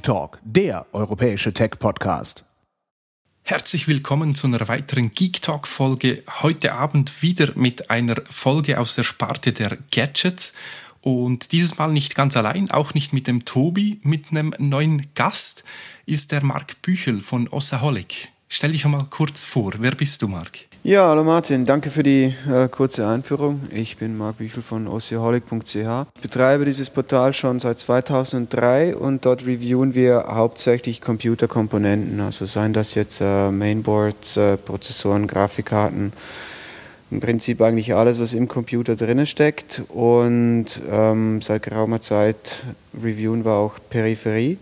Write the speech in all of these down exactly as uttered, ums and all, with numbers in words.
Tech Talk, der europäische Tech-Podcast. Herzlich willkommen zu einer weiteren Geek Talk-Folge. Heute Abend wieder mit einer Folge aus der Sparte der Gadgets. Und dieses Mal nicht ganz allein, auch nicht mit dem Tobi, mit einem neuen Gast ist der Marc Büchel von Ossaholic. Stell dich schon mal kurz vor. Wer bist du, Marc? Ja, hallo Martin, danke für die äh, kurze Einführung. Ich bin Marc Büchel von ossaholic punkt c h. Ich betreibe dieses Portal schon seit zweitausenddrei und dort reviewen wir hauptsächlich Computerkomponenten, also seien das jetzt äh, Mainboards, äh, Prozessoren, Grafikkarten, im Prinzip eigentlich alles, was im Computer drin steckt, und ähm, seit geraumer Zeit reviewen wir auch Peripherie.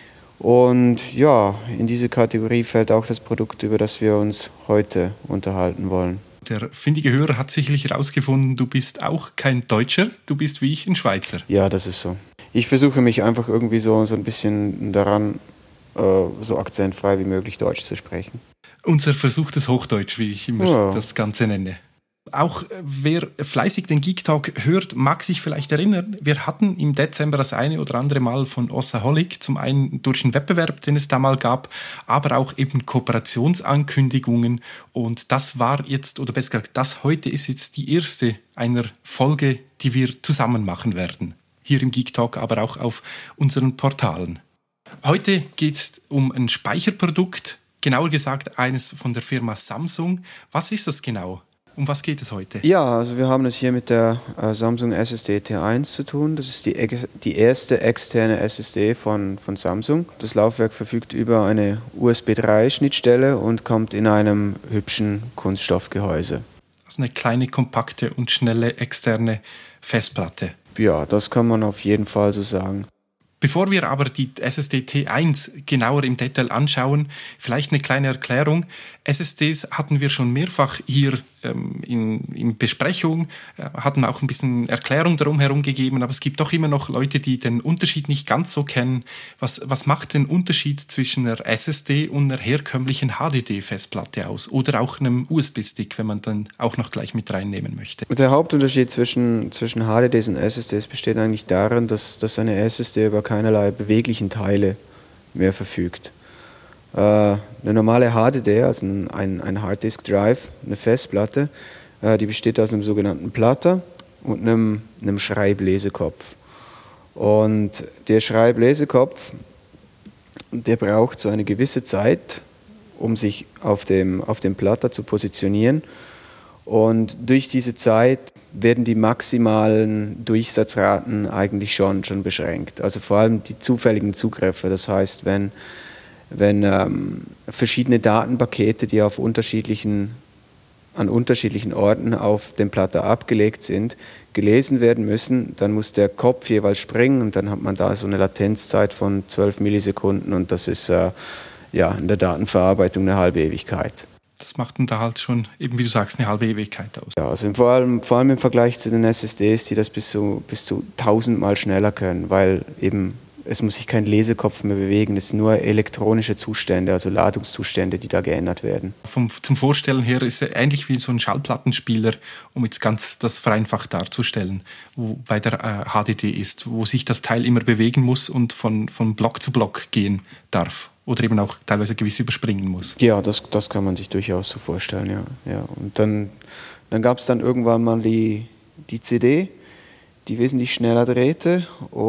Und ja, in diese Kategorie fällt auch das Produkt, über das wir uns heute unterhalten wollen. Der findige Hörer hat sicherlich herausgefunden, du bist auch kein Deutscher, du bist wie ich ein Schweizer. Ja, das ist so. Ich versuche mich einfach irgendwie so, so ein bisschen daran, äh, so akzentfrei wie möglich Deutsch zu sprechen. Unser versuchtes Hochdeutsch, wie ich immer ja. das Ganze nenne. Auch wer fleißig den Geek Talk hört, mag sich vielleicht erinnern, wir hatten im Dezember das eine oder andere Mal von Ossaholic, zum einen durch einen Wettbewerb, den es da mal gab, aber auch eben Kooperationsankündigungen, und das war jetzt, oder besser gesagt, das heute ist jetzt die erste einer Folge, die wir zusammen machen werden. Hier im Geek Talk, aber auch auf unseren Portalen. Heute geht es um ein Speicherprodukt, genauer gesagt eines von der Firma Samsung. Was ist das genau? Um was geht es heute? Ja, also wir haben es hier mit der äh, Samsung S S D T eins zu tun. Das ist die, die erste externe S S D von, von Samsung. Das Laufwerk verfügt über eine U S B drei Schnittstelle und kommt in einem hübschen Kunststoffgehäuse. Also eine kleine, kompakte und schnelle externe Festplatte. Ja, das kann man auf jeden Fall so sagen. Bevor wir aber die S S D T eins genauer im Detail anschauen, vielleicht eine kleine Erklärung. S S Ds hatten wir schon mehrfach hier ähm, in, in Besprechung, äh, hatten auch ein bisschen Erklärung darum herum gegeben, aber es gibt doch immer noch Leute, die den Unterschied nicht ganz so kennen. Was, was macht den Unterschied zwischen einer S S D und einer herkömmlichen H D D-Festplatte aus? Oder auch einem U S B-Stick, wenn man dann auch noch gleich mit reinnehmen möchte? Der Hauptunterschied zwischen, zwischen H D Ds und S S Ds besteht eigentlich darin, dass, dass eine S S D über keinerlei beweglichen Teile mehr verfügt. Äh, eine normale H D D, also ein, ein, ein Harddisk Drive, eine Festplatte, äh, die besteht aus einem sogenannten Platter und einem, einem Schreiblesekopf. Und der Schreiblesekopf, der braucht so eine gewisse Zeit, um sich auf dem, auf dem Platter zu positionieren. Und durch diese Zeit werden die maximalen Durchsatzraten eigentlich schon, schon beschränkt. Also vor allem die zufälligen Zugriffe. Das heißt, wenn, wenn ähm, verschiedene Datenpakete, die auf unterschiedlichen, an unterschiedlichen Orten auf dem Platter abgelegt sind, gelesen werden müssen, dann muss der Kopf jeweils springen und dann hat man da so eine Latenzzeit von zwölf Millisekunden, und das ist äh, ja, in der Datenverarbeitung eine halbe Ewigkeit. Das macht dann da halt schon, eben wie du sagst, eine halbe Ewigkeit aus. Ja, also vor allem, vor allem im Vergleich zu den S S Ds, die das bis zu, bis zu tausendmal schneller können, weil eben es muss sich kein Lesekopf mehr bewegen, es sind nur elektronische Zustände, also Ladungszustände, die da geändert werden. Vom, zum Vorstellen her ist es ähnlich wie so ein Schallplattenspieler, um jetzt ganz das vereinfacht darzustellen, wo bei der äh, H D D ist, wo sich das Teil immer bewegen muss und von, von Block zu Block gehen darf. Oder eben auch teilweise gewiss überspringen muss. Ja, das, das kann man sich durchaus so vorstellen, ja. ja. Und dann, dann gab es dann irgendwann mal die, die C D, die wesentlich schneller drehte,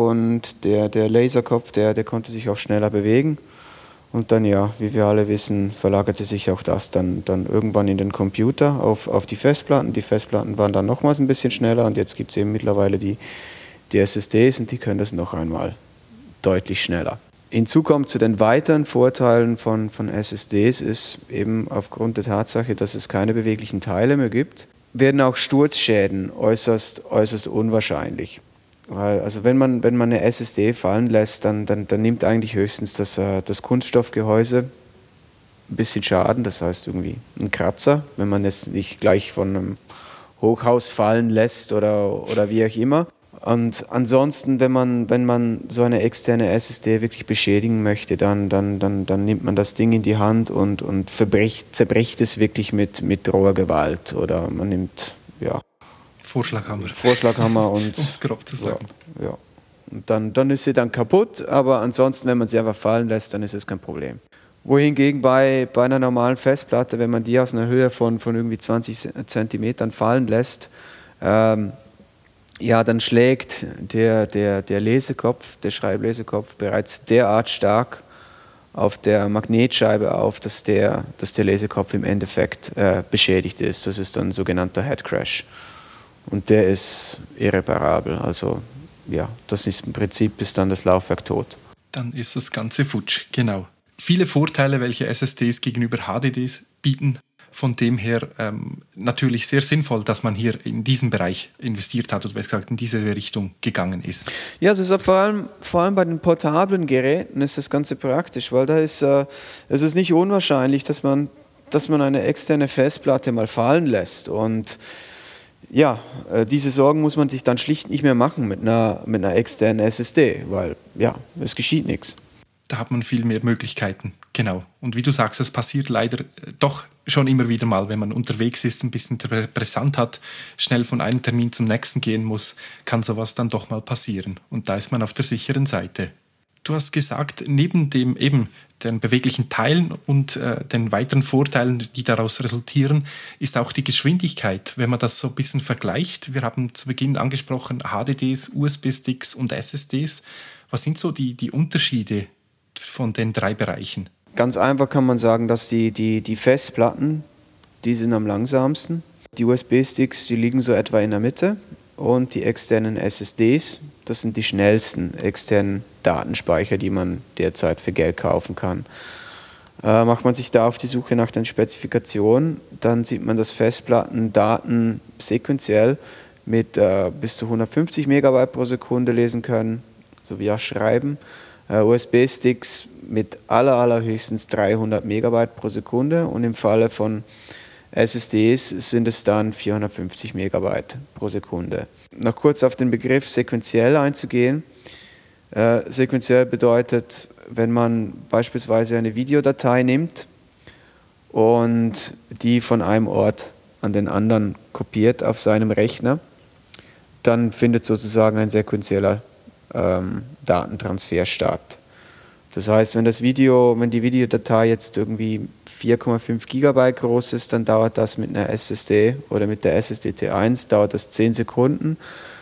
und der, der Laserkopf, der, der konnte sich auch schneller bewegen. Und dann, ja, wie wir alle wissen, verlagerte sich auch das dann, dann irgendwann in den Computer auf, auf die Festplatten. Die Festplatten waren dann nochmals ein bisschen schneller, und jetzt gibt es eben mittlerweile die, die S S Ds, und die können das noch einmal deutlich schneller. Hinzu kommt zu den weiteren Vorteilen von, von S S Ds ist eben aufgrund der Tatsache, dass es keine beweglichen Teile mehr gibt, werden auch Sturzschäden äußerst, äußerst unwahrscheinlich. Weil, also wenn man, wenn man eine S S D fallen lässt, dann, dann, dann nimmt eigentlich höchstens das, das Kunststoffgehäuse ein bisschen Schaden, das heißt irgendwie ein Kratzer, wenn man es nicht gleich von einem Hochhaus fallen lässt oder, oder wie auch immer. Und ansonsten, wenn man, wenn man so eine externe S S D wirklich beschädigen möchte, dann, dann, dann, dann nimmt man das Ding in die Hand und, und verbricht, zerbricht es wirklich mit, mit roher Gewalt. Oder man nimmt, ja. Vorschlaghammer. Vorschlaghammer und. Um es grob zu sagen. Ja, ja. Und dann, dann ist sie dann kaputt, aber ansonsten, wenn man sie einfach fallen lässt, dann ist es kein Problem. Wohingegen bei, bei einer normalen Festplatte, wenn man die aus einer Höhe von, von irgendwie zwanzig Zentimetern fallen lässt, ähm, ja, dann schlägt der, der, der Lesekopf, der Schreiblesekopf bereits derart stark auf der Magnetscheibe auf, dass der, dass der Lesekopf im Endeffekt äh, beschädigt ist. Das ist dann ein sogenannter Headcrash. Und der ist irreparabel. Also ja, das ist im Prinzip ist dann das Laufwerk tot. Dann ist das Ganze futsch, genau. Viele Vorteile, welche S S Ds gegenüber H D Ds bieten. Von dem her ähm, natürlich sehr sinnvoll, dass man hier in diesen Bereich investiert hat oder besser gesagt in diese Richtung gegangen ist. Ja, es ist vor allem, vor allem bei den portablen Geräten ist das Ganze praktisch, weil da ist äh, es ist nicht unwahrscheinlich, dass man, dass man eine externe Festplatte mal fallen lässt. Und ja, äh, diese Sorgen muss man sich dann schlicht nicht mehr machen mit einer, mit einer externen S S D, weil ja, es geschieht nichts. Da hat man viel mehr Möglichkeiten, genau. Und wie du sagst, das passiert leider doch schon immer wieder mal, wenn man unterwegs ist, ein bisschen brisant hat, schnell von einem Termin zum nächsten gehen muss, kann sowas dann doch mal passieren. Und da ist man auf der sicheren Seite. Du hast gesagt, neben dem eben den beweglichen Teilen und äh, den weiteren Vorteilen, die daraus resultieren, ist auch die Geschwindigkeit. Wenn man das so ein bisschen vergleicht, wir haben zu Beginn angesprochen H D Ds, U S B-Sticks und S S Ds. Was sind so die, die Unterschiede von den drei Bereichen? Ganz einfach kann man sagen, dass die, die, die Festplatten, die sind am langsamsten. Die U S B-Sticks, die liegen so etwa in der Mitte. Und die externen S S Ds, das sind die schnellsten externen Datenspeicher, die man derzeit für Geld kaufen kann. Äh, macht man sich da auf die Suche nach den Spezifikationen, dann sieht man, dass Festplatten Daten sequenziell mit äh, bis zu hundertfünfzig Megabyte pro Sekunde lesen können, sowie auch schreiben. U S B-Sticks mit aller, allerhöchstens dreihundert Megabyte pro Sekunde und im Falle von S S Ds sind es dann vierhundertfünfzig Megabyte pro Sekunde. Noch kurz auf den Begriff sequenziell einzugehen. Äh, sequenziell bedeutet, wenn man beispielsweise eine Videodatei nimmt und die von einem Ort an den anderen kopiert auf seinem Rechner, dann findet sozusagen ein sequenzieller Ähm, Datentransfer statt. Das heißt, wenn das Video, wenn die Videodatei jetzt irgendwie vier Komma fünf Gigabyte groß ist, dann dauert das mit einer S S D oder mit der S S D T eins dauert das zehn Sekunden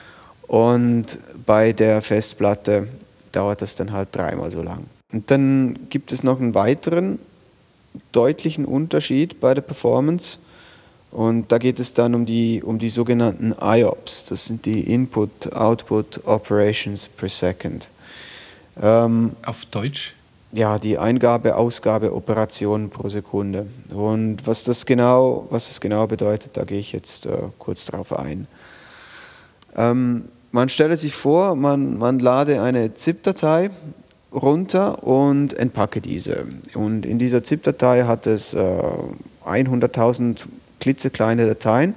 und bei der Festplatte dauert das dann halt dreimal so lang. Und dann gibt es noch einen weiteren deutlichen Unterschied bei der Performance. Und da geht es dann um die, um die sogenannten I O P S, das sind die Input-Output Operations per Second. Ähm, Auf Deutsch? Ja, die Eingabe-Ausgabe-Operationen pro Sekunde. Und was das genau, was das genau bedeutet, da gehe ich jetzt äh, kurz drauf ein. Ähm, man stelle sich vor, man, man lade eine ZIP-Datei runter und entpacke diese. Und in dieser ZIP-Datei hat es äh, hunderttausend klitzekleine Dateien.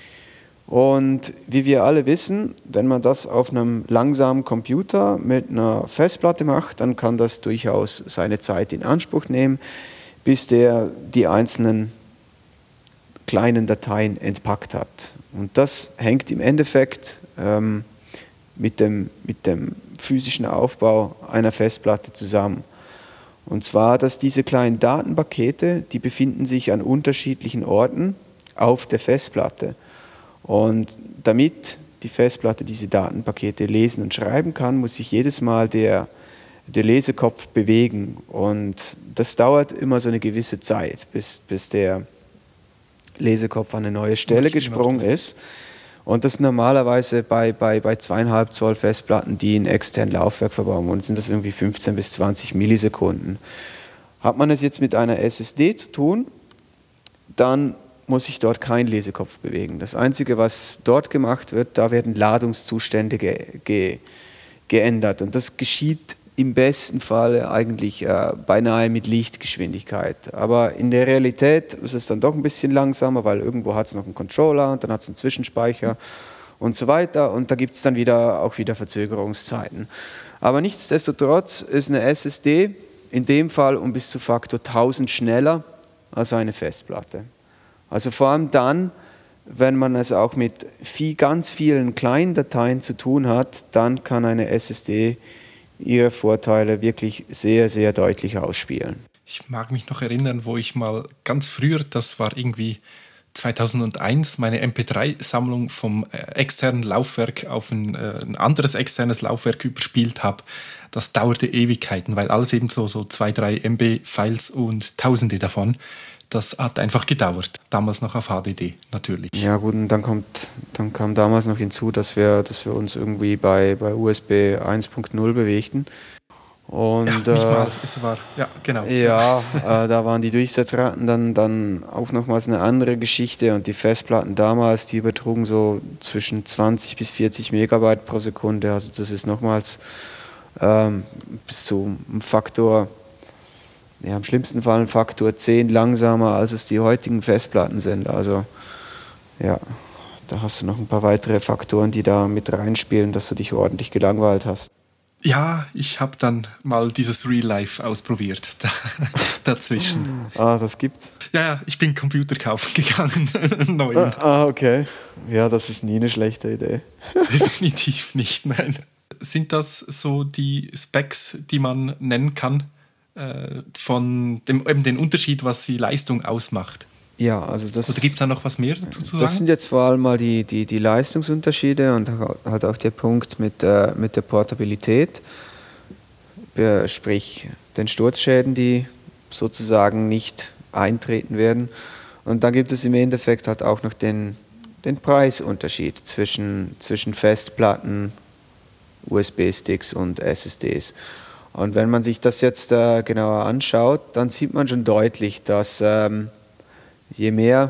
Und wie wir alle wissen, wenn man das auf einem langsamen Computer mit einer Festplatte macht, dann kann das durchaus seine Zeit in Anspruch nehmen, bis der die einzelnen kleinen Dateien entpackt hat. Und das hängt im Endeffekt ähm, mit dem, mit dem physischen Aufbau einer Festplatte zusammen. Und zwar, dass diese kleinen Datenpakete, die befinden sich an unterschiedlichen Orten auf der Festplatte. Und damit die Festplatte diese Datenpakete lesen und schreiben kann, muss sich jedes Mal der, der Lesekopf bewegen. Und das dauert immer so eine gewisse Zeit, bis, bis der Lesekopf an eine neue Stelle gesprungen ist. Und das normalerweise bei, bei, bei zweieinhalb Zoll Festplatten, die ein externes Laufwerk verbauen. Und sind das irgendwie fünfzehn bis zwanzig Millisekunden. Hat man es jetzt mit einer S S D zu tun, dann muss sich dort kein Lesekopf bewegen. Das Einzige, was dort gemacht wird, da werden Ladungszustände ge, ge, geändert. Und das geschieht im besten Fall eigentlich äh, beinahe mit Lichtgeschwindigkeit. Aber in der Realität ist es dann doch ein bisschen langsamer, weil irgendwo hat es noch einen Controller und dann hat es einen Zwischenspeicher und so weiter. Und da gibt es dann wieder auch wieder Verzögerungszeiten. Aber nichtsdestotrotz ist eine S S D in dem Fall um bis zu Faktor tausend schneller als eine Festplatte. Also vor allem dann, wenn man es auch mit viel, ganz vielen kleinen Dateien zu tun hat, dann kann eine S S D ihre Vorteile wirklich sehr, sehr deutlich ausspielen. Ich mag mich noch erinnern, wo ich mal ganz früher, das war irgendwie zweitausendeins, meine M P drei Sammlung vom äh, externen Laufwerk auf ein, äh, ein anderes externes Laufwerk überspielt habe. Das dauerte Ewigkeiten, weil alles eben so, so zwei, drei M B Files und Tausende davon. Das hat einfach gedauert. Damals noch auf H D D, natürlich. Ja gut, und dann kommt, dann kam damals noch hinzu, dass wir, dass wir uns irgendwie bei, bei U S B eins Punkt null bewegten. Und, ja, nicht äh, mal, es war, ja, genau. Ja, äh, da waren die Durchsatzraten dann, dann auch nochmals eine andere Geschichte und die Festplatten damals, die übertrugen so zwischen zwanzig bis vierzig Megabyte pro Sekunde. Also das ist nochmals ähm, bis zu einem Faktor, ja, im schlimmsten Fall ein Faktor zehn langsamer, als es die heutigen Festplatten sind. Also ja, da hast du noch ein paar weitere Faktoren, die da mit reinspielen, dass du dich ordentlich gelangweilt hast. Ja, ich habe dann mal dieses Real Life ausprobiert da, dazwischen. Ah, das gibt's? Ja, ja, ich bin Computer kaufen gegangen, einen neuen. Ah, ah, okay. Ja, das ist nie eine schlechte Idee. Definitiv nicht, nein. Sind das so die Specs, die man nennen kann, äh, von dem, eben den Unterschied, was die Leistung ausmacht? Ja, also das... Oder gibt es da noch was mehr dazu zu sagen? Das sind jetzt vor allem mal die, die, die Leistungsunterschiede und halt auch der Punkt mit, äh, mit der Portabilität, sprich den Sturzschäden, die sozusagen nicht eintreten werden. Und dann gibt es im Endeffekt halt auch noch den, den Preisunterschied zwischen, zwischen Festplatten, U S B-Sticks und S S Ds. Und wenn man sich das jetzt äh, genauer anschaut, dann sieht man schon deutlich, dass... Ähm, Je mehr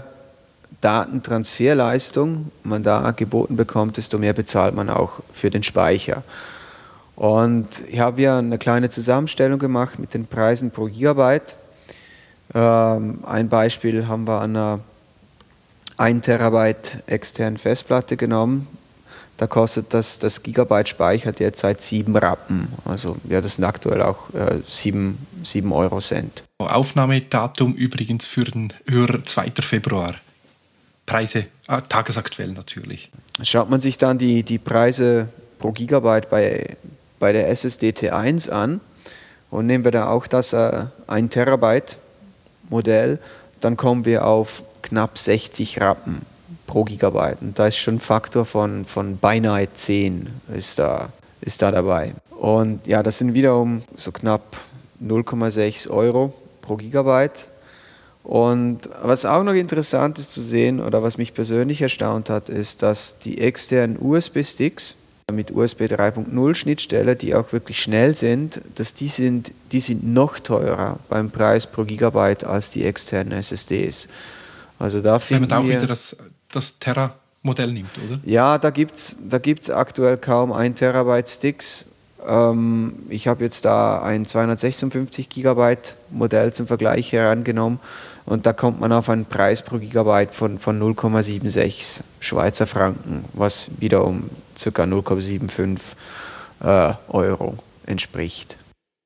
Datentransferleistung man da geboten bekommt, desto mehr bezahlt man auch für den Speicher. Und ich habe ja eine kleine Zusammenstellung gemacht mit den Preisen pro Gigabyte. Ähm, ein Beispiel haben wir an einer ein Terabyte externen Festplatte genommen. Da kostet das, das Gigabyte Speicher derzeit sieben Rappen. Also ja, das sind aktuell auch äh, sieben Euro Cent. Aufnahmedatum übrigens für den Hörer zweiter Februar. Preise, ah, tagesaktuell natürlich. Schaut man sich dann die, die Preise pro Gigabyte bei, bei der S S D T eins an und nehmen wir da auch das äh, ein Terabyte Modell, dann kommen wir auf knapp sechzig Rappen pro Gigabyte. Und da ist schon ein Faktor von, von beinahe zehn ist da, ist da dabei. Und ja, das sind wiederum so knapp null Komma sechs Euro pro Gigabyte. Und was auch noch interessant ist zu sehen oder was mich persönlich erstaunt hat, ist, dass die externen U S B-Sticks mit U S B drei Punkt null Schnittstelle, die auch wirklich schnell sind, dass die sind, die sind noch teurer beim Preis pro Gigabyte als die externen S S Ds. Also da Wenn man da auch wir, wieder das, das Terra-Modell nimmt, oder? Ja, da gibt es da gibt's aktuell kaum ein Terabyte Sticks. Ähm, ich habe jetzt da ein zweihundertsechsundfünfzig Gigabyte Modell zum Vergleich herangenommen und da kommt man auf einen Preis pro Gigabyte von, von null Komma sechsundsiebzig Schweizer Franken, was wiederum ca. null Komma fünfundsiebzig äh, Euro entspricht.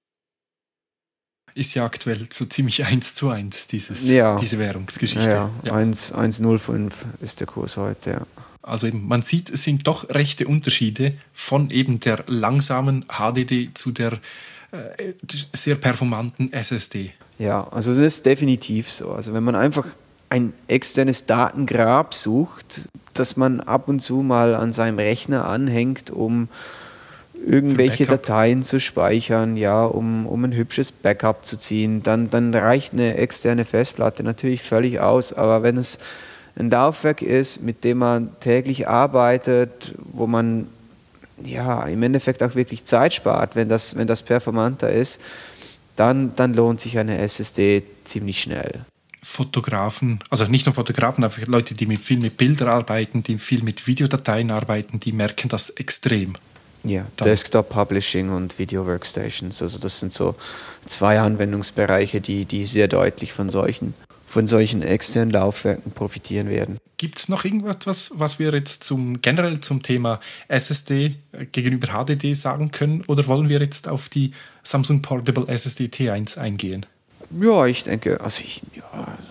Ist ja aktuell so ziemlich eins zu eins, dieses, ja. diese Währungsgeschichte. Ja, ja. eins Komma null fünf ist der Kurs heute, ja. Also eben, man sieht, es sind doch rechte Unterschiede von eben der langsamen H D D zu der äh, sehr performanten S S D. Ja, also das ist definitiv so. Also wenn man einfach ein externes Datengrab sucht, das man ab und zu mal an seinem Rechner anhängt, um irgendwelche Dateien zu speichern, ja, um, um ein hübsches Backup zu ziehen, dann, dann reicht eine externe Festplatte natürlich völlig aus. Aber wenn es ein Laufwerk ist, mit dem man täglich arbeitet, wo man ja im Endeffekt auch wirklich Zeit spart, wenn das, wenn das performanter ist, dann, dann lohnt sich eine S S D ziemlich schnell. Fotografen, also nicht nur Fotografen, einfach Leute, die mit, viel mit Bildern arbeiten, die viel mit Videodateien arbeiten, die merken das extrem. Ja, Desktop Publishing und Video Workstations, also das sind so zwei Anwendungsbereiche, die, die sehr deutlich von solchen, von solchen externen Laufwerken profitieren werden. Gibt es noch irgendwas, was wir jetzt zum, generell zum Thema S S D gegenüber H D D sagen können, oder wollen wir jetzt auf die Samsung Portable S S D T eins eingehen? Ja, ich denke, also ich, ja, ein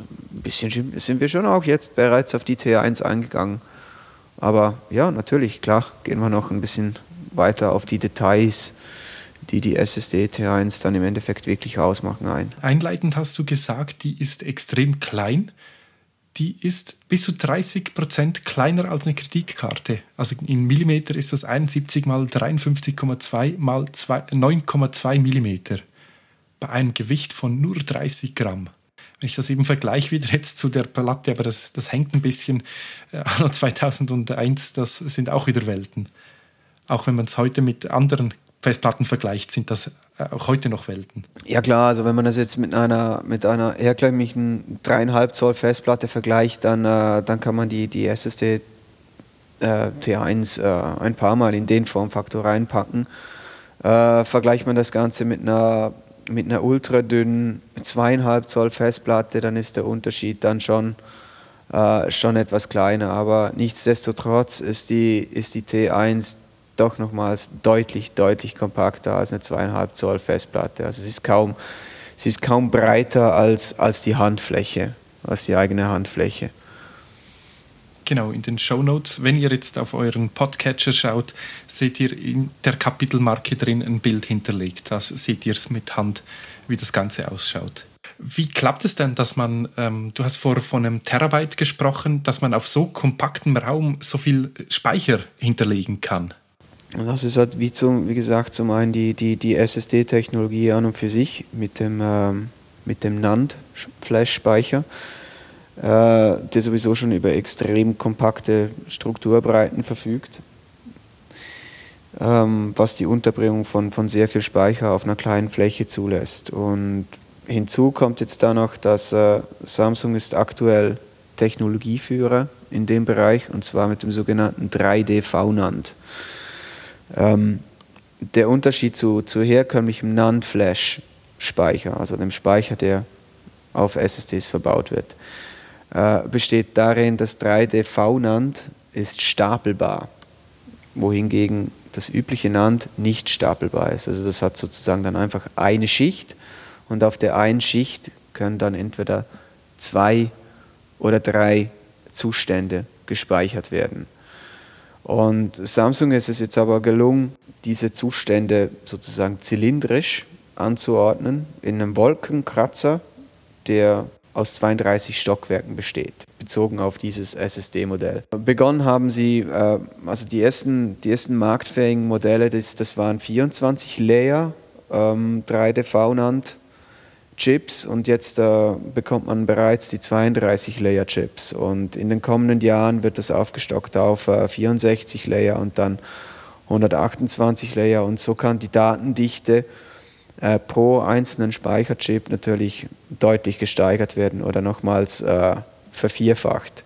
bisschen sind wir schon auch jetzt bereits auf die T eins eingegangen. Aber ja, natürlich, klar, gehen wir noch ein bisschen weiter auf die Details, die die S S D T eins dann im Endeffekt wirklich ausmachen, ein. Einleitend hast du gesagt, die ist extrem klein. Die ist bis zu dreißig Prozent kleiner als eine Kreditkarte. Also in Millimeter ist das einundsiebzig mal dreiundfünfzig Komma zwei mal neun Komma zwei Millimeter. Bei einem Gewicht von nur dreißig Gramm. Wenn ich das eben vergleiche wieder jetzt zu der Platte, aber das, das hängt ein bisschen, äh, anno zweitausendeins, das sind auch wieder Welten. Auch wenn man es heute mit anderen Festplatten vergleicht, sind das auch heute noch Welten. Ja klar, also wenn man das jetzt mit einer, mit einer herkömmlichen drei Komma fünf Zoll Festplatte vergleicht, dann, äh, dann kann man die, die S S D äh, T eins äh, ein paar Mal in den Formfaktor reinpacken. Äh, vergleicht man das Ganze mit einer mit einer ultradünnen zwei Komma fünf Zoll Festplatte, dann ist der Unterschied dann schon, äh, schon etwas kleiner. Aber nichtsdestotrotz ist die, ist die T eins doch nochmals deutlich, deutlich kompakter als eine zwei Komma fünf Zoll Festplatte. Also sie ist kaum, sie ist kaum breiter als, als die Handfläche, als die eigene Handfläche. Genau, in den Shownotes, wenn ihr jetzt auf euren Podcatcher schaut, seht ihr in der Kapitelmarke drin ein Bild hinterlegt. Das seht ihr es mit Hand, wie das Ganze ausschaut. Wie klappt es denn, dass man, ähm, du hast vorher von einem Terabyte gesprochen, dass man auf so kompaktem Raum so viel Speicher hinterlegen kann? Das ist halt, wie, zum, wie gesagt, zum einen die, die, die S S D-Technologie an und für sich mit dem, ähm, mit dem NAND-Flash-Speicher, äh, der sowieso schon über extrem kompakte Strukturbreiten verfügt, ähm, was die Unterbringung von, von sehr viel Speicher auf einer kleinen Fläche zulässt. Und hinzu kommt jetzt da noch, dass äh, Samsung ist aktuell Technologieführer in dem Bereich, und zwar mit dem sogenannten drei D V NAND. Ähm, der Unterschied zu, zu herkömmlichem NAND-Flash-Speicher, also dem Speicher, der auf S S Ds verbaut wird, äh, besteht darin, dass drei D V NAND ist stapelbar, wohingegen das übliche NAND nicht stapelbar ist. Also das hat sozusagen dann einfach eine Schicht, und auf der einen Schicht können dann entweder zwei oder drei Zustände gespeichert werden. Und Samsung ist es jetzt aber gelungen, diese Zustände sozusagen zylindrisch anzuordnen in einem Wolkenkratzer, der aus zweiunddreißig Stockwerken besteht, bezogen auf dieses S S D-Modell. Begonnen haben sie, äh, also die ersten, die ersten marktfähigen Modelle, das, das waren vierundzwanzig Layer ähm, drei D V NAND Chips, und jetzt äh, bekommt man bereits die zweiunddreißig Layer Chips, und in den kommenden Jahren wird das aufgestockt auf äh, vierundsechzig Layer und dann hundertachtundzwanzig Layer, und so kann die Datendichte äh, pro einzelnen Speicherchip natürlich deutlich gesteigert werden oder nochmals äh, vervierfacht.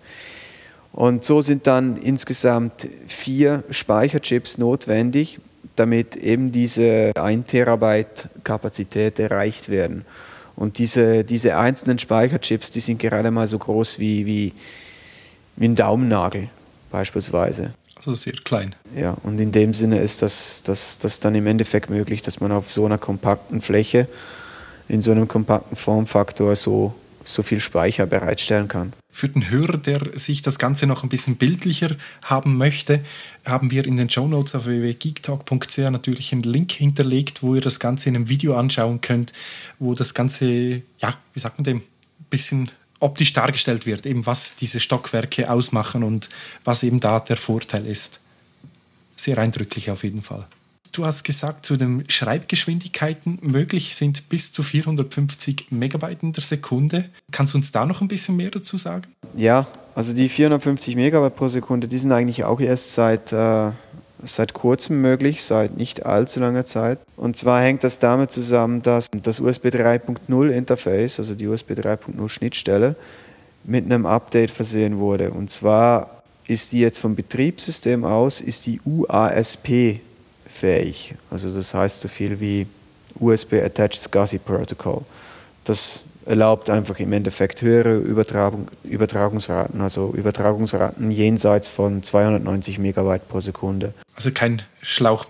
Und so sind dann insgesamt vier Speicherchips notwendig, damit eben diese ein Terabyte Kapazität erreicht werden. Und diese, diese einzelnen Speicherchips, die sind gerade mal so groß wie, wie, wie ein Daumennagel beispielsweise. Also sehr klein. Ja, und in dem Sinne ist das, das, das dann im Endeffekt möglich, dass man auf so einer kompakten Fläche, in so einem kompakten Formfaktor so, so viel Speicher bereitstellen kann. Für den Hörer, der sich das Ganze noch ein bisschen bildlicher haben möchte, haben wir in den Shownotes auf w w w punkt geektalk punkt c h natürlich einen Link hinterlegt, wo ihr das Ganze in einem Video anschauen könnt, wo das Ganze, ja, wie sagt man dem, ein bisschen optisch dargestellt wird, eben was diese Stockwerke ausmachen und was eben da der Vorteil ist. Sehr eindrücklich auf jeden Fall. Du hast gesagt, zu den Schreibgeschwindigkeiten möglich sind bis zu vierhundertfünfzig Megabyte in der Sekunde. Kannst du uns da noch ein bisschen mehr dazu sagen? Ja, also die vierhundertfünfzig Megabyte pro Sekunde, die sind eigentlich auch erst seit, äh, seit kurzem möglich, seit nicht allzu langer Zeit. Und zwar hängt das damit zusammen, dass das U S B drei Punkt null Interface, also die U S B drei Punkt null Schnittstelle, mit einem Update versehen wurde. Und zwar ist die jetzt vom Betriebssystem aus, ist die U A S P fähig. Also das heißt so viel wie U S B Attached SCSI Protocol. Das erlaubt einfach im Endeffekt höhere Übertragung, Übertragungsraten, also Übertragungsraten jenseits von zweihundertneunzig Megabyte pro Sekunde. Also kein Schlauch mehr.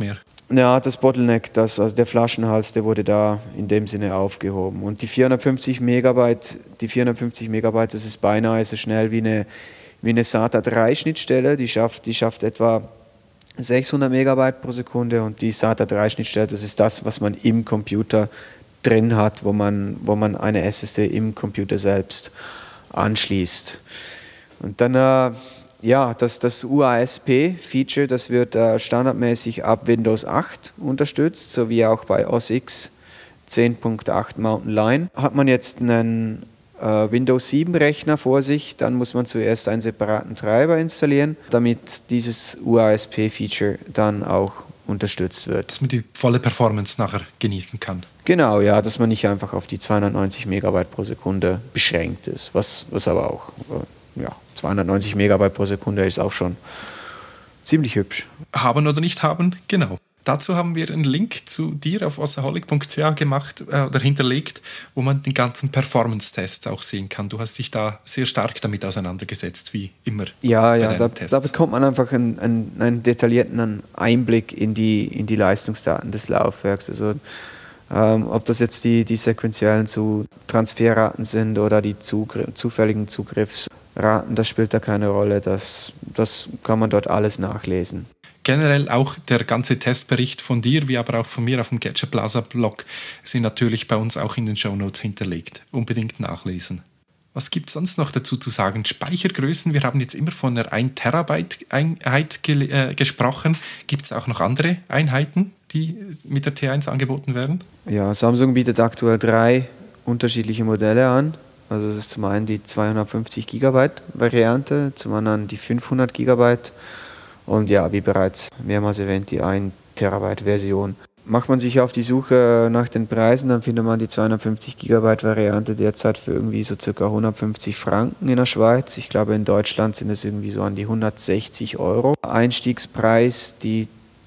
Ja, das Bottleneck, das, also der Flaschenhals, der wurde da in dem Sinne aufgehoben. Und die vierhundertfünfzig Megabyte, die vierhundertfünfzig Megabyte, das ist beinahe so schnell wie eine, wie eine SATA drei Schnittstelle. Die schafft, die schafft etwa sechshundert Megabyte pro Sekunde und die SATA drei Schnittstelle, das ist das, was man im Computer drin hat, wo man, wo man eine S S D im Computer selbst anschließt. Und dann, äh, ja, das, das U A S P-Feature, das wird äh, standardmäßig ab Windows acht unterstützt, sowie auch bei O S X zehn Punkt acht Mountain Lion. Hat man jetzt einen äh, Windows sieben Rechner vor sich, dann muss man zuerst einen separaten Treiber installieren, damit dieses U A S P-Feature dann auch unterstützt wird. Dass man die volle Performance nachher genießen kann. Genau, ja, dass man nicht einfach auf die zweihundertneunzig Megabyte pro Sekunde beschränkt ist, was, was aber auch, äh, ja, zweihundertneunzig Megabyte pro Sekunde ist auch schon ziemlich hübsch. Haben oder nicht haben, genau. Dazu haben wir einen Link zu dir auf ossaholic punkt c h gemacht äh, oder hinterlegt, wo man den ganzen Performance-Test auch sehen kann. Du hast dich da sehr stark damit auseinandergesetzt, wie immer. Ja, ja, da, da bekommt man einfach einen, einen, einen detaillierten Einblick in die, in die Leistungsdaten des Laufwerks. Also ähm, ob das jetzt die, die sequentiellen zu Transferraten sind oder die Zugr- zufälligen Zugriffsraten, das spielt da keine Rolle. Das, das kann man dort alles nachlesen. Generell auch der ganze Testbericht von dir, wie aber auch von mir auf dem Gadget Plaza Blog, sind natürlich bei uns auch in den Shownotes hinterlegt. Unbedingt nachlesen. Was gibt es sonst noch dazu zu sagen? Speichergrößen, wir haben jetzt immer von einer ein Terabyte Einheit ge- äh, gesprochen. Gibt es auch noch andere Einheiten, die mit der T eins angeboten werden? Ja, Samsung bietet aktuell drei unterschiedliche Modelle an. Also das ist zum einen die zweihundertfünfzig Gigabyte Variante, zum anderen die fünfhundert Gigabyte und ja, wie bereits mehrmals erwähnt, die ein Terabyte Version. Macht man sich auf die Suche nach den Preisen, dann findet man die zweihundertfünfzig Gigabyte Variante derzeit für irgendwie so ca. hundertfünfzig Franken in der Schweiz. Ich glaube, in Deutschland sind es irgendwie so an die hundertsechzig Euro. Einstiegspreis, die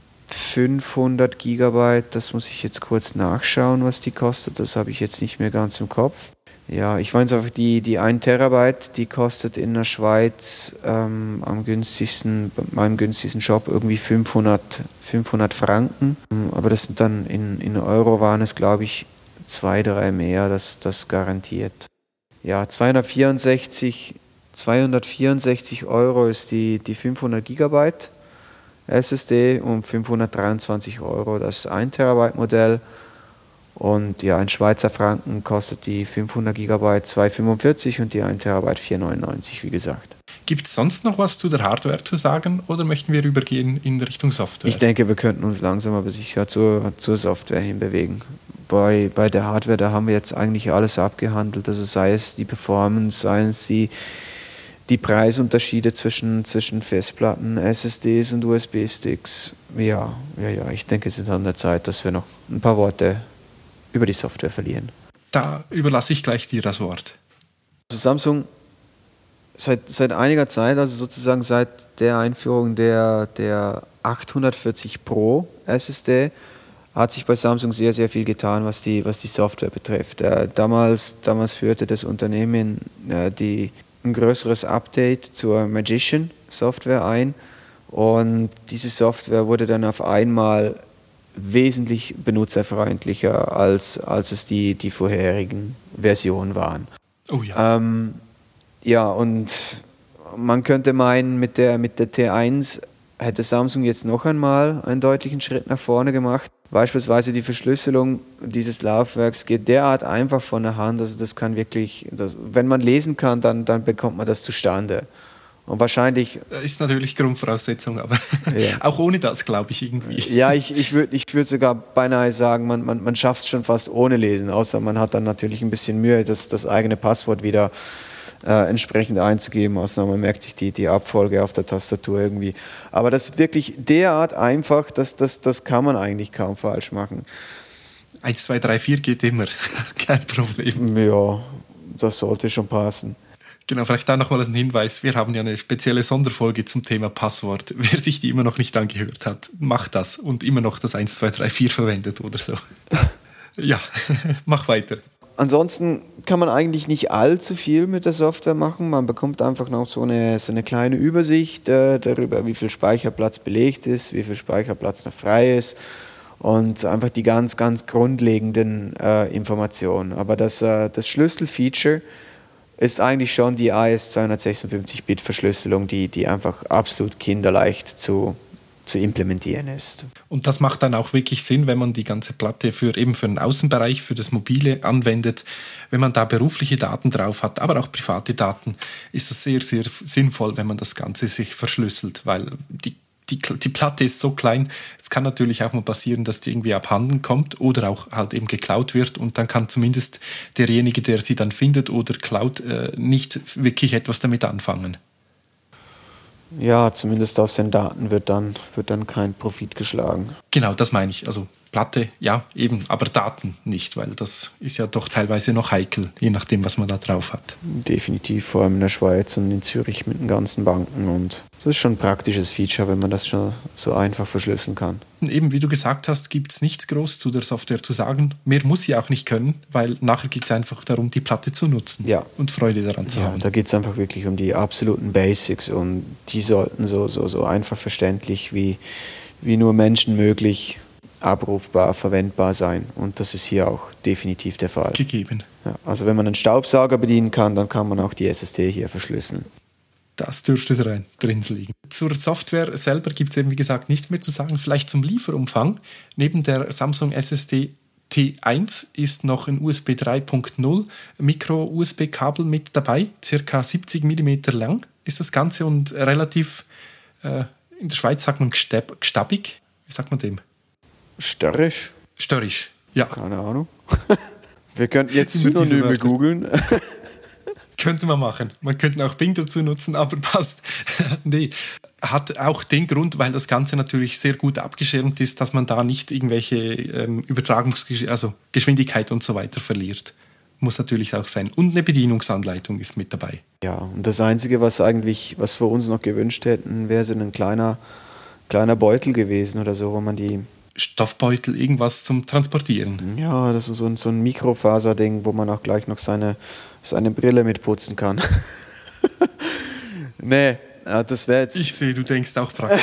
fünfhundert Gigabyte, das muss ich jetzt kurz nachschauen, was die kostet. Das habe ich jetzt nicht mehr ganz im Kopf. Ja, ich weiß einfach, die, die ein Terabyte, die kostet in der Schweiz ähm, am günstigsten, bei meinem günstigsten Shop irgendwie fünfhundert, fünfhundert Franken. Aber das sind dann in, in Euro waren es, glaube ich, zwei, drei mehr, das, das garantiert. Ja, zweihundertvierundsechzig, zweihundertvierundsechzig Euro ist die, die fünfhundert Gigabyte S S D und fünfhundertdreiundzwanzig Euro das ein Terabyte Modell. Und ja, in Schweizer Franken kostet die fünfhundert Gigabyte zweihundertfünfundvierzig und die ein Terabyte vier neunundneunzig, wie gesagt. Gibt es sonst noch was zu der Hardware zu sagen oder möchten wir übergehen in Richtung Software? Ich denke, wir könnten uns langsam aber sicher zur, zur Software hinbewegen. Bei, bei der Hardware, da haben wir jetzt eigentlich alles abgehandelt, also sei es die Performance, sei es die, die Preisunterschiede zwischen, zwischen Festplatten, S S Ds und U S B-Sticks. Ja, ja, ja, ich denke, es ist an der Zeit, dass wir noch ein paar Worte über die Software verlieren. Da überlasse ich gleich dir das Wort. Also Samsung seit, seit einiger Zeit, also sozusagen seit der Einführung der, der achthundertvierzig Pro S S D, hat sich bei Samsung sehr, sehr viel getan, was die, was die Software betrifft. Äh, damals, damals führte das Unternehmen äh, die, ein größeres Update zur Magician Software ein und diese Software wurde dann auf einmal wesentlich benutzerfreundlicher, als, als es die, die vorherigen Versionen waren. Oh ja. Ähm, ja, und man könnte meinen, mit der, mit der T eins hätte Samsung jetzt noch einmal einen deutlichen Schritt nach vorne gemacht. Beispielsweise die Verschlüsselung dieses Laufwerks geht derart einfach von der Hand, also das kann wirklich, das, wenn man lesen kann, dann, dann bekommt man das zustande. Und wahrscheinlich... Ist natürlich Grundvoraussetzung, aber ja. Auch ohne das, glaube ich, irgendwie. Ja, ich, ich würde ich würd sogar beinahe sagen, man, man, man schafft es schon fast ohne Lesen, außer man hat dann natürlich ein bisschen Mühe, das, das eigene Passwort wieder äh, entsprechend einzugeben, außer man merkt sich die, die Abfolge auf der Tastatur irgendwie. Aber das ist wirklich derart einfach, dass das, das kann man eigentlich kaum falsch machen. eins, zwei, drei, vier geht immer, kein Problem. Ja, das sollte schon passen. Genau, vielleicht da nochmal als ein Hinweis. Wir haben ja eine spezielle Sonderfolge zum Thema Passwort. Wer sich die immer noch nicht angehört hat, macht das und immer noch das eins, zwei, drei, vier verwendet oder so. Ja, mach weiter. ansonsten kann man eigentlich nicht allzu viel mit der Software machen. Man bekommt einfach noch so eine, so eine kleine Übersicht äh, darüber, wie viel Speicherplatz belegt ist, wie viel Speicherplatz noch frei ist und einfach die ganz, ganz grundlegenden äh, Informationen. Aber das, äh, das Schlüsselfeature ist eigentlich schon die A E S zweihundertsechsundfünfzig Bit Verschlüsselung, die, die einfach absolut kinderleicht zu zu implementieren ist. Und das macht dann auch wirklich Sinn, wenn man die ganze Platte für eben für den Außenbereich, für das Mobile anwendet. Wenn man da berufliche Daten drauf hat, aber auch private Daten, ist es sehr, sehr sinnvoll, wenn man das Ganze sich verschlüsselt, weil die, die, die Platte ist so klein, es kann natürlich auch mal passieren, dass die irgendwie abhanden kommt oder auch halt eben geklaut wird und dann kann zumindest derjenige, der sie dann findet oder klaut, nicht wirklich etwas damit anfangen. Ja, zumindest aus den Daten wird dann, wird dann kein Profit geschlagen. Genau, das meine ich. Also Platte, ja, eben, aber Daten nicht, weil das ist ja doch teilweise noch heikel, je nachdem, was man da drauf hat. Definitiv, vor allem in der Schweiz und in Zürich mit den ganzen Banken. Und das ist schon ein praktisches Feature, wenn man das schon so einfach verschlüsseln kann. Und eben, wie du gesagt hast, gibt es nichts groß zu der Software zu sagen. Mehr muss sie auch nicht können, weil nachher geht es einfach darum, die Platte zu nutzen ja. und Freude daran zu ja, haben. Da geht es einfach wirklich um die absoluten Basics und die sollten so, so, so einfach verständlich wie, wie nur Menschen möglich abrufbar, verwendbar sein. Und das ist hier auch definitiv der Fall. Gegeben. Ja, also wenn man einen Staubsauger bedienen kann, dann kann man auch die S S D hier verschlüsseln. Das dürfte drin, drin liegen. Zur Software selber gibt es eben, wie gesagt, nichts mehr zu sagen. Vielleicht zum Lieferumfang. Neben der Samsung S S D T eins ist noch ein U S B drei Punkt null Micro-U S B-Kabel mit dabei. Circa siebzig Millimeter lang ist das Ganze und relativ, äh, in der Schweiz sagt man gestab, gestabig. Wie sagt man dem? Störrisch? Störrisch, ja. Keine Ahnung. Wir könnten jetzt Synonyme googeln. Könnte man machen. Man könnte auch Bing dazu nutzen, aber passt. Nee, hat auch den Grund, weil das Ganze natürlich sehr gut abgeschirmt ist, dass man da nicht irgendwelche ähm, Übertragungsgeschwindigkeit also Geschwindigkeit und so weiter verliert. Muss natürlich auch sein. Und eine Bedienungsanleitung ist mit dabei. Ja, und das Einzige, was eigentlich, was wir uns noch gewünscht hätten, wäre so ein kleiner, kleiner Beutel gewesen oder so, wo man die Stoffbeutel, irgendwas zum Transportieren. Ja, das ist so ein, so ein Mikrofaserding, wo man auch gleich noch seine, seine Brille mitputzen kann. Nee, das wäre jetzt... Ich sehe, du denkst auch praktisch.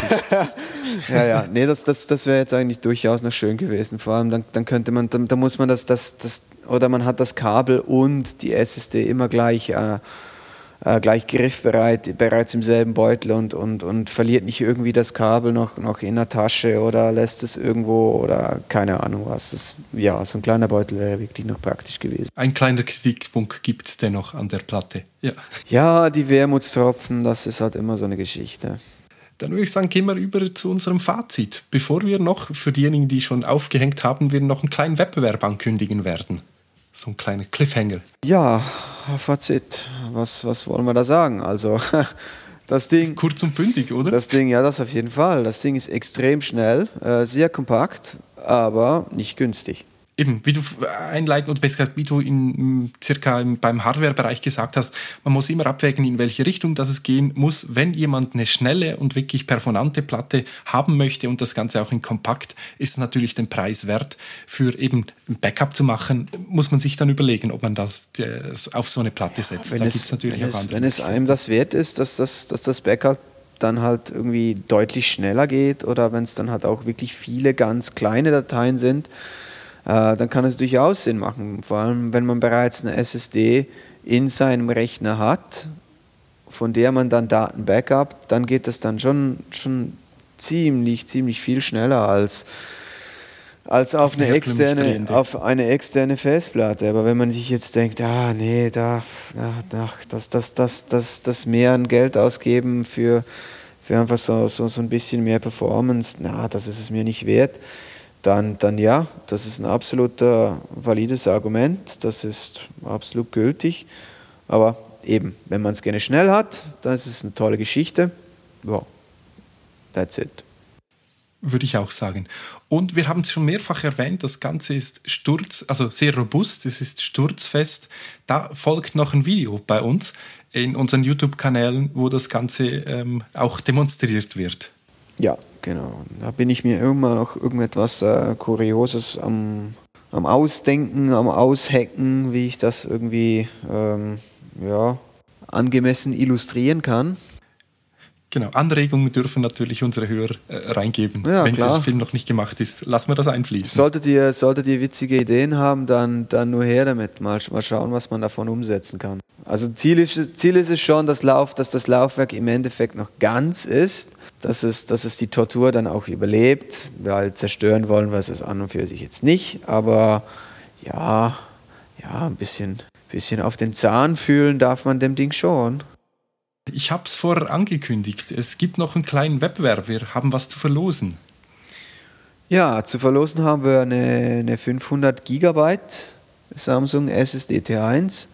ja, ja, nee, das, das, das wäre jetzt eigentlich durchaus noch schön gewesen. Vor allem, dann, dann könnte man, dann, dann muss man das, das, das, oder man hat das Kabel und die S S D immer gleich... Äh, Äh, gleich griffbereit, bereits im selben Beutel und, und, und verliert nicht irgendwie das Kabel noch, noch in der Tasche oder lässt es irgendwo oder keine Ahnung was. Das, ja, so ein kleiner Beutel wäre wirklich noch praktisch gewesen. Ein kleiner Kritikpunkt gibt es dennoch an der Platte. Ja. ja, die Wermutstropfen, das ist halt immer so eine Geschichte. Dann würde ich sagen, gehen wir über zu unserem Fazit. Bevor wir noch, für diejenigen, die schon aufgehängt haben, wir noch einen kleinen Wettbewerb ankündigen werden. So ein kleiner Cliffhanger. Ja, Fazit. Was, was wollen wir da sagen? Also, das Ding... Kurz und bündig, oder? Das Ding, ja, das auf jeden Fall. Das Ding ist extrem schnell, äh, sehr kompakt, aber nicht günstig. Eben, wie du einleitend und besser gesagt, wie du in, circa im, beim Hardware-Bereich gesagt hast, man muss immer abwägen, in welche Richtung das es gehen muss. Wenn jemand eine schnelle und wirklich performante Platte haben möchte und das Ganze auch in kompakt, ist es natürlich den Preis wert. Für eben ein Backup zu machen, muss man sich dann überlegen, ob man das, das auf so eine Platte setzt. Ja, wenn da es, gibt's natürlich wenn, auch es, andere wenn es einem das wert ist, dass das, dass das Backup dann halt irgendwie deutlich schneller geht oder wenn es dann halt auch wirklich viele ganz kleine Dateien sind, äh, dann kann es durchaus Sinn machen. Vor allem, wenn man bereits eine S S D in seinem Rechner hat, von der man dann Daten backupt, dann geht das dann schon, schon ziemlich, ziemlich viel schneller als, als auf, auf eine externe, auf eine externe Festplatte. Aber wenn man sich jetzt denkt, ah nee, da, da, das, das, das, das, das mehr an Geld ausgeben für, für einfach so, so, so ein bisschen mehr Performance, na, das ist es mir nicht wert. Dann, dann ja, das ist ein absolut äh, valides Argument, das ist absolut gültig, aber eben, wenn man es gerne schnell hat, dann ist es eine tolle Geschichte. Wow, that's it. Würde ich auch sagen. Und wir haben es schon mehrfach erwähnt, das Ganze ist sturz, also sehr robust, es ist sturzfest. Da folgt noch ein Video bei uns in unseren YouTube-Kanälen, wo das Ganze ähm, auch demonstriert wird. Ja, genau. Da bin ich mir immer noch irgendetwas äh, Kurioses am, am Ausdenken, am Aushacken, wie ich das irgendwie ähm, ja, angemessen illustrieren kann. Genau, Anregungen dürfen natürlich unsere Hörer äh, reingeben. Ja, wenn klar. der Film noch nicht gemacht ist, lassen wir das einfließen. Solltet ihr, solltet ihr witzige Ideen haben, dann, dann nur her damit. Mal, mal schauen, was man davon umsetzen kann. Also Ziel ist, Ziel ist es schon, dass, Lauf, dass das Laufwerk im Endeffekt noch ganz ist, dass es, dass es die Tortur dann auch überlebt, weil zerstören wollen wir es an und für sich jetzt nicht, aber ja, ja ein bisschen, bisschen auf den Zahn fühlen darf man dem Ding schon. Ich habe es vorher angekündigt, es gibt noch einen kleinen Wettbewerb, wir haben was zu verlosen. Ja, zu verlosen haben wir eine, eine fünfhundert Gigabyte Samsung S S D T eins.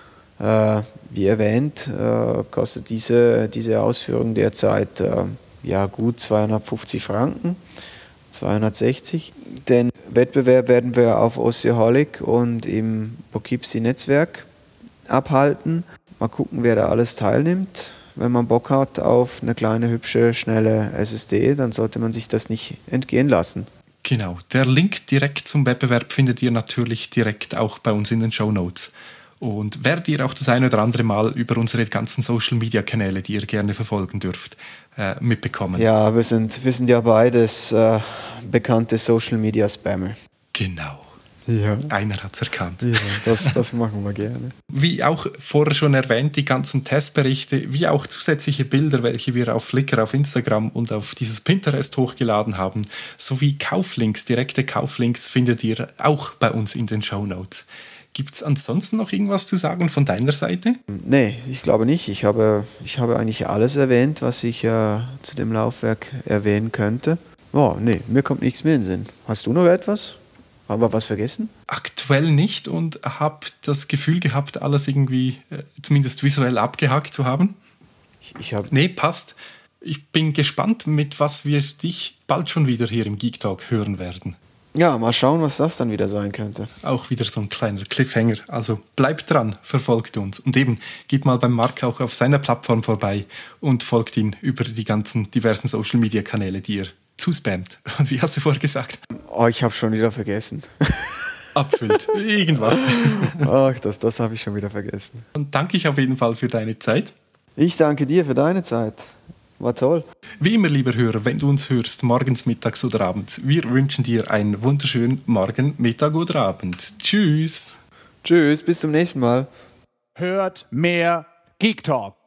Äh, wie erwähnt, äh, kostet diese, diese Ausführung derzeit äh, ja, gut zweihundertfünfzig Franken, zweihundertsechzig. Den Wettbewerb werden wir auf Ossiaholic und im Poughkeepsie-Netzwerk abhalten. Mal gucken, wer da alles teilnimmt. Wenn man Bock hat auf eine kleine, hübsche, schnelle S S D, dann sollte man sich das nicht entgehen lassen. Genau, der Link direkt zum Wettbewerb findet ihr natürlich direkt auch bei uns in den Shownotes. Und werdet ihr auch das eine oder andere Mal über unsere ganzen Social-Media-Kanäle, die ihr gerne verfolgen dürft, äh, mitbekommen. Ja, wir sind, wir sind ja beides äh, bekannte Social-Media-Spammer. Genau. Ja. Einer hat es erkannt. Ja, das, das machen wir gerne. Wie auch vorher schon erwähnt, die ganzen Testberichte, wie auch zusätzliche Bilder, welche wir auf Flickr, auf Instagram und auf dieses Pinterest hochgeladen haben, sowie Kauflinks, direkte Kauflinks findet ihr auch bei uns in den Shownotes. Gibt es ansonsten noch irgendwas zu sagen von deiner Seite? Nee, ich glaube nicht. Ich habe, ich habe eigentlich alles erwähnt, was ich äh, zu dem Laufwerk erwähnen könnte. Oh, nee, mir kommt nichts mehr in den Sinn. Hast du noch etwas? Haben wir was vergessen? Aktuell nicht und habe das Gefühl gehabt, alles irgendwie äh, zumindest visuell abgehakt zu haben. Ich, ich hab Nee, passt. Ich bin gespannt, mit was wir dich bald schon wieder hier im Geek Talk hören werden. Ja, mal schauen, was das dann wieder sein könnte. Auch wieder so ein kleiner Cliffhanger. Also bleibt dran, verfolgt uns. Und eben, geht mal beim Marc auch auf seiner Plattform vorbei und folgt ihn über die ganzen diversen Social-Media-Kanäle, die ihr zuspammt. Und wie hast du vorher gesagt? Oh, ich habe schon wieder vergessen. Abfüllt. Irgendwas. Ach, das, das habe ich schon wieder vergessen. Und danke ich auf jeden Fall für deine Zeit. Ich danke dir für deine Zeit. War toll. Wie immer, lieber Hörer, wenn du uns hörst, morgens, mittags oder abends, wir wünschen dir einen wunderschönen Morgen, Mittag oder Abend. Tschüss. Tschüss, bis zum nächsten Mal. Hört mehr Geek Talk.